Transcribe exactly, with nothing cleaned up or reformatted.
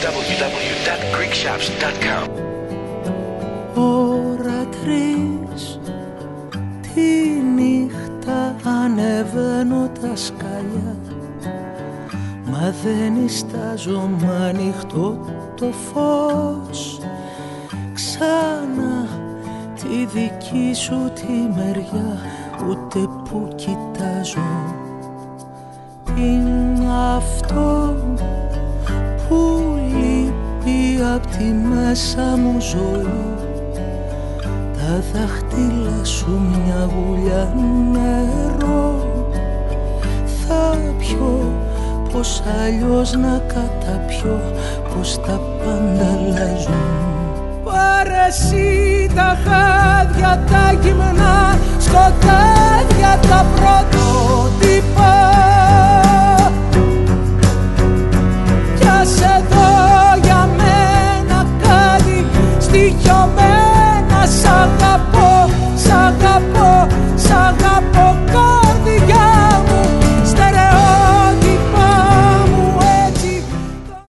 double-u double-u double-u dot greek shops dot com. Ώρα τρεις τη νύχτα ανεβαίνω τα σκαλιά, μα δεν ιστάζω μ' ανοιχτό το φως. Ξανά τη δική σου τη μεριά, ούτε που κοιτάζω. Είναι αυτό που λείπει απ' τη μέσα μου ζωή. Τα δάχτυλα σου μια γουλιά νερό. Θα πιω, πως αλλιώς να καταπιώ, πως τα πάντα αλλάζουν. Πάρε εσύ τα χάδια τα γυμνά, σκοτάδια τα πρώτα.